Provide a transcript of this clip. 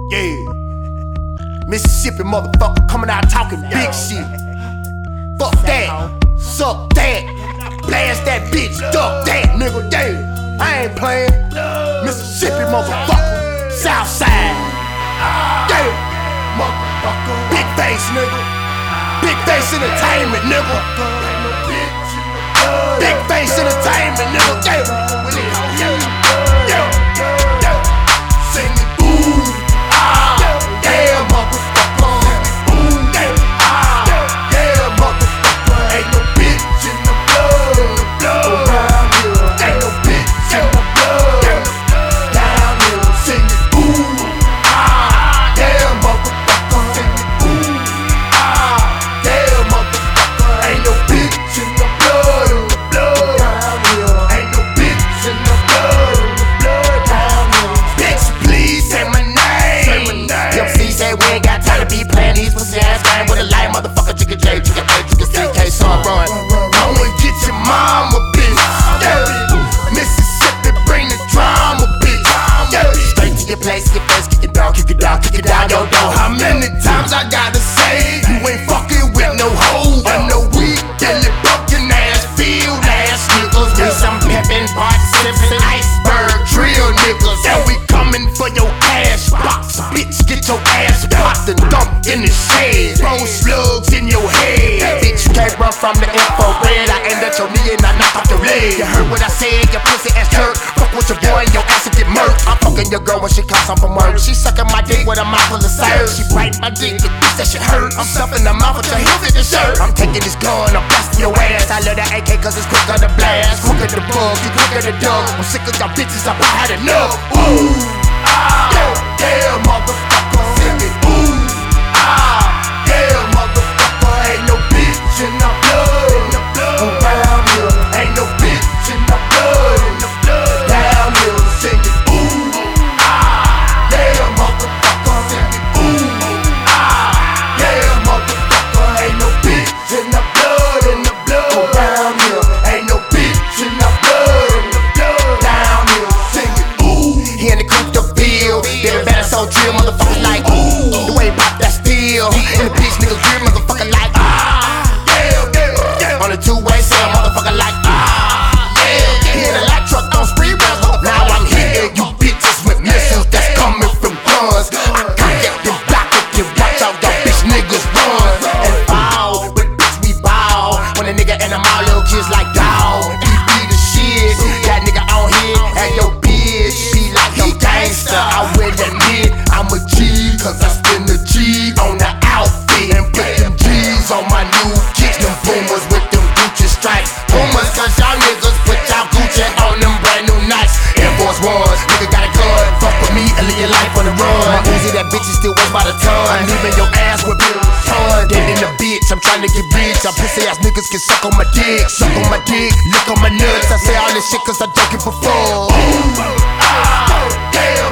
Yeah. Mississippi motherfucker coming out talking big shit. Fuck that, suck that, blast that bitch, duck that, nigga, yeah. I ain't playing. Mississippi motherfucker, Southside. Yeah, motherfucker. Big face, nigga. Big face entertainment, nigga. Big face entertainment, nigga. Yeah. Sing it, ooh, ah, yeah, motherfucker. Ooh, ah, yeah, motherfucker. Ain't no bitch in the blood around here. Ain't no bitch in the blood down here. Sing it, ooh, ah, yeah, motherfucker. Sing it, ooh, ah, yeah, motherfucker. Ain't no bitch in the blood around here. Ain't no bitch in the blood down here. Bitch, please say my name. MC say we ain't got time to be playing these pussy ass games with a light motherfucker. Chicken J, chicken A, chicken CK, son run. Go and get your mama, bitch. Yeah. Mississippi, bring the drama, bitch. Yeah. Straight to your place, get face, kick it down, kick it down, kick it down, yo, yo. How many times I gotta say you ain't fucking with no hoes? I know we get it broken ass, field ass niggas. With some peppin' pot sippin' iceberg drill niggas. And we coming for your cash box, bitch. Get your ass popped and dumped in the shade. Throw slugs in your head. Bitch, you can't run from the infrared. I end at your knee and I knock off your leg. You heard what I said, your pussy ass hurt. Fuck with your boy and your ass will get murked. I'm fucking your girl when she comes home from work. She sucking my dick with a mouth full of syrup. She bite my dick, the bitch that shit hurt. I'm stuffing the mouth with your heels in the shirt. I'm taking this gun, I'm blasting your ass. I love that AK cause it's quicker to blast. Quicker to bug, you quicker to dug. I'm sick of y'all bitches, I've had enough. Ooh, ah, yeah, motherfucker. Sing it, ooh, ah, yeah, motherfucker. Ain't no bitch in the blood around here. Ain't no bitch in the blood down here. Sing it, ooh, ah, yeah, motherfucker. Sing it, ooh, ah, yeah, motherfucker. Ain't no bitch in the blood around here. Ain't no bitch in the blood down here. Sing it, ooh. He in the coupe the field, then better so drill, motherfucker like ooh. The way he pop that steel, and the bitch niggas real motherfucker like ah, yeah. On the two-way sale, motherfucker like ah, yeah. He in a light truck on spree rails, now I'm hitting you bitches with missiles that's coming from guns. I can't get them block if you watch out, y'all bitch niggas run and fall. With bitch we ball, when a nigga and them all little kids like dawg. He be the shit, that nigga on here and your bitch be like he gangsta. I will admit I'm a G, cause I spend the G on the outfit and put them G's on my new kicks. Them boomers with them Gucci stripes. Boomers cause y'all niggas put y'all Gucci on them brand new nights. Air Force Ones, nigga got a gun. Fuck with me and live your life on the run. My Uzi, that bitch is still worth by the ton. I'm leaving your ass with ton. Dead in the bitch, I'm trying to get rich. Y'all pussy ass niggas can suck on my dick. Suck on my dick, lick on my nuts. I say all this shit cause I don't give a fuck. Ooh, ah, yeah.